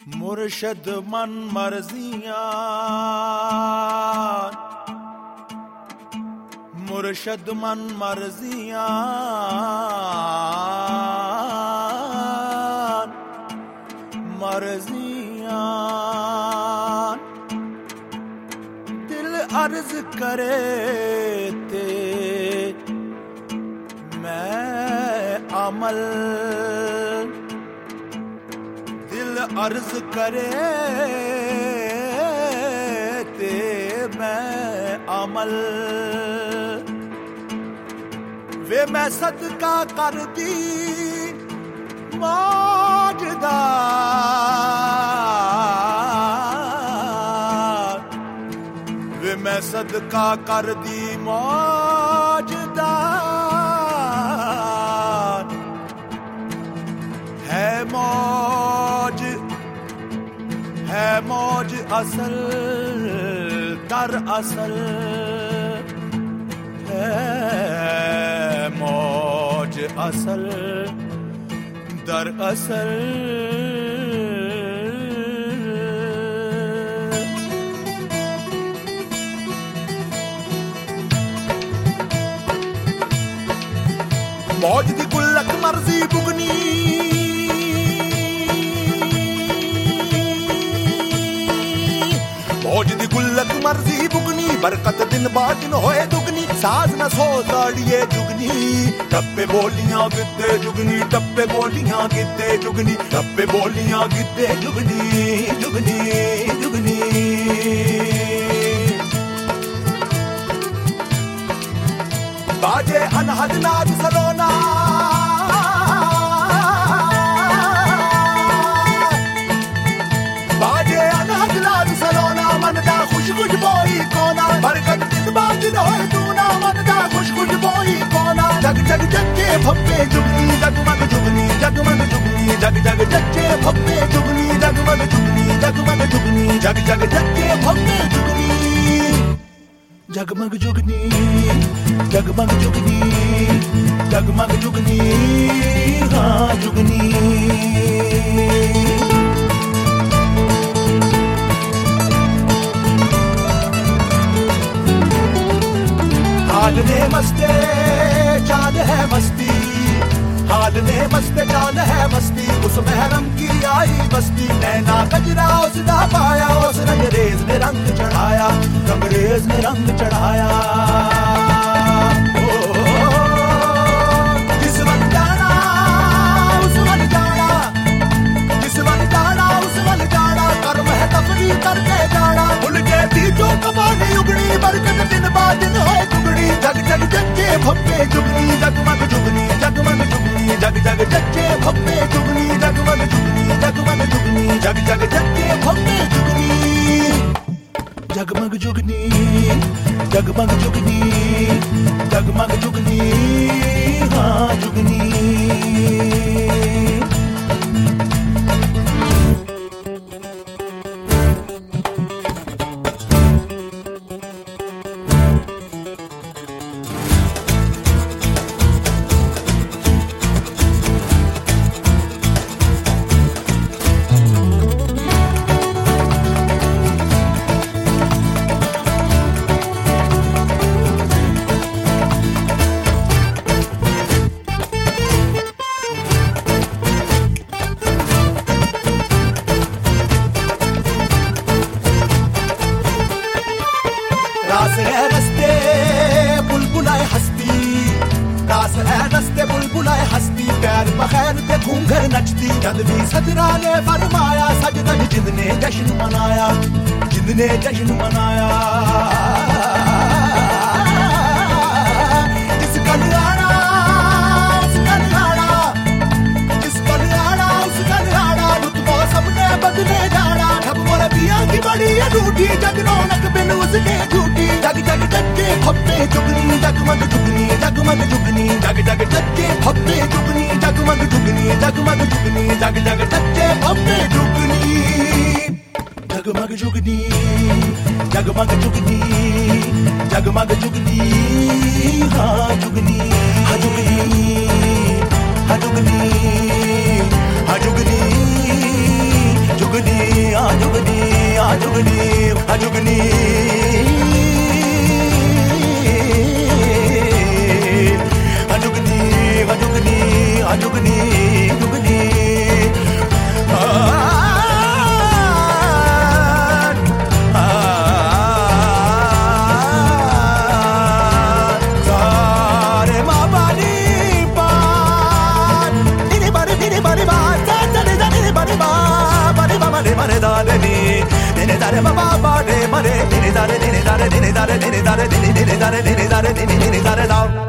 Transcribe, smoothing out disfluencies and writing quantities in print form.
मुर्शद मन मर्जियां, मुर्शद मन मर्जियां, मर्जियां। दिल अर्ज करे ते मैं अमल, दिल अर्ज करे ते मैं अमल। वे मैं सदका कर दी मौजदा, वे मैं सदका कर दी मौजदा। है मौज, है मौज असल दर असल, है मौज असल दर असल। मौज दी गुल्लक मर्जी बुगनी, मौज दी गुल्लक मर्जी बुगनी, बरकत दिन बा दिन होए दुगनी। साज न सो ताड़िए जुगनी, टप्पे बोलियां गिद्दे जुगनी, टप्पे बोलियां गिद्दे जुगनी, टप्पे बोलियां गिद्दे जुगनी, जुगनी जुगनी। बाजे अनहद नाद सलोना, बाजे अनहद नाद सलोना, मन दा खुश खुश बोई कोना। बरकत दिन बा दिन होए तू ना, मन दा खुश खुश बोई कोना। जग जग जगे फप्पे जुगनी, जगमग जुगनी, जगमग जुगनी, जग जग जगे फप्पे जुगनी, जगमग जुगनी, जगमग जुगनी, जग जग जगे फप्पे जुगनी, जगमग जुगनी, जगमग जुगनी, जगमग जुगनी, हाँ जुगनी। हाल ने मस्ते चांद है मस्ती, हाल ने मस्ते चांद है मस्ती। उस महरम की आई बस्ती, नैना कजरा उसदा पाया, उस रंगरेज ने रंग चढ़ाया, रंगरेज ने रंग चढ़ाया। जिस वन जाना उस वन जाना, जिस वन जाना उस वन जाना, कर्म है तफरी करके जाना। भूल के थी जो कमानी उगड़ी, बरकत दिन बा दिन होए दुगड़ी। जग जग जगे फप्पे जुगनी, जगमग जुगनी, जगमग जुगनी, जग जग जगे फप्पे जुगनी, जगमग जुगनी, जगमग जुगनी, जग जग जगे फप्पे जुगनी, जगमग जुगनी, जगमग जुगनी, जगमग जुगनी, हाँ जुगनी। रास है रस्ते बुलबुलाए हस्ती, रास है रस्ते बुलबुलाए हस्ती। पैर बगैर ते घूंघर नचती, जद भी सदरा ने फरमाया, सजदन जिंदने जश्न मनाया, जिंदने जश्न मनाया। जिस कल आना उस कल आना, जिस कल आना उस कल आना, रुतबा सबने बदले जाना। अब मोर पिया की बड़ी है ड्यूटी, जग रौनक बिन उसके झूठी। जग जग जगे फप्पे जुगनी, जगमग जुगनी, जगमग जुगनी, जग जग जगे फप्पे जुगनी, जगमग जुगनी, जगमग जुगनी, जग जग जगे फप्पे जुगनी, जगमग जुगनी, जगमग जुगनी, जगमग जुगनी, हाँ जुगनी, हाँ जुगनी, हाँ जुगनी, हाँ जुगनी, जुगनी। अजुगनी अजुगनी अजुगनी अजुगनी अजुगनी mare dare ni dine dare ba ba de mare dine dare dine dare dine dare dine dare dine dare dine dare dine dare